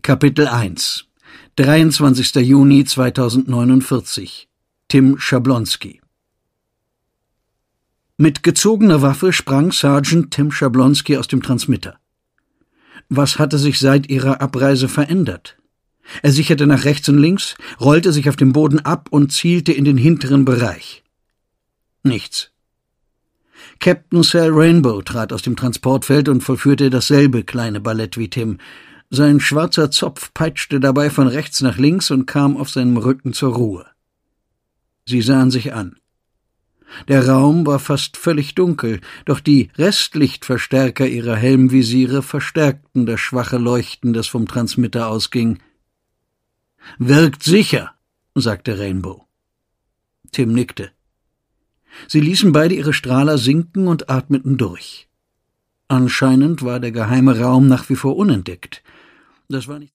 Kapitel 1 23. Juni 2049 Tim Schablonski. Mit gezogener Waffe sprang Sergeant Tim Schablonski aus dem Transmitter. Was hatte sich seit ihrer Abreise verändert? Er sicherte nach rechts und links, rollte sich auf dem Boden ab und zielte in den hinteren Bereich. Nichts. Captain Sal Rainbow trat aus dem Transportfeld und vollführte dasselbe kleine Ballett wie Tim. Sein schwarzer Zopf peitschte dabei von rechts nach links und kam auf seinem Rücken zur Ruhe. Sie sahen sich an. Der Raum war fast völlig dunkel, doch die Restlichtverstärker ihrer Helmvisiere verstärkten das schwache Leuchten, das vom Transmitter ausging. »Wirkt sicher«, sagte Rainbow. Tim nickte. Sie ließen beide ihre Strahler sinken und atmeten durch. Anscheinend war der geheime Raum nach wie vor unentdeckt. Das war nicht